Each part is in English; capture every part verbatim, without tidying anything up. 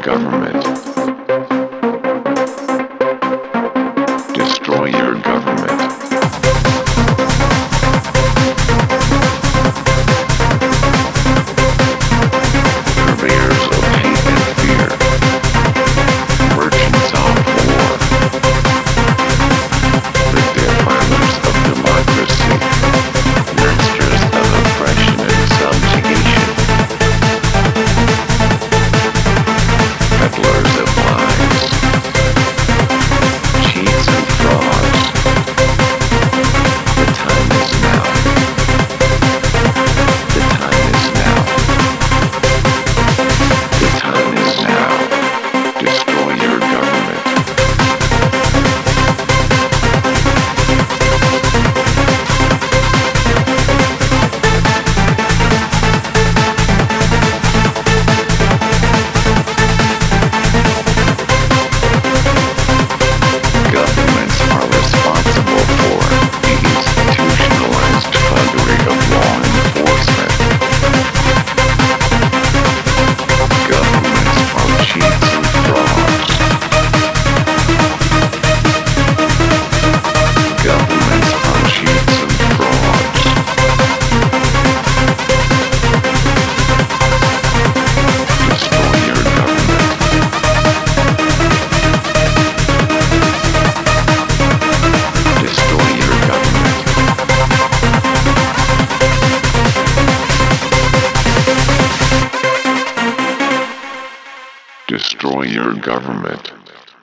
government. Destroy your government. Purveyors of hate and fear. Merchants of war. The defilers of democracy. Masters of oppression and subjugation. Peddlers of lies. Cheats and frauds. The time is now. The time is now. The time is now. Destroy your government. Governments are responsible for the institutionalized thuggery of law enforcement. Governments are cheats and frauds. Governments are cheats and frauds. Destroy your government. Destroy your government. Destroy your government.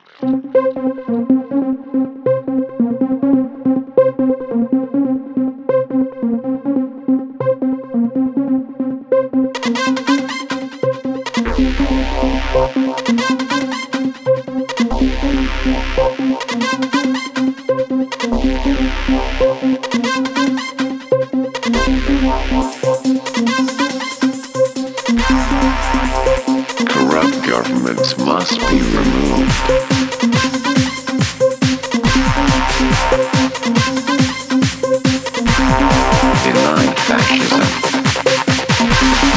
Corrupt governments must be removed. Deny fascism.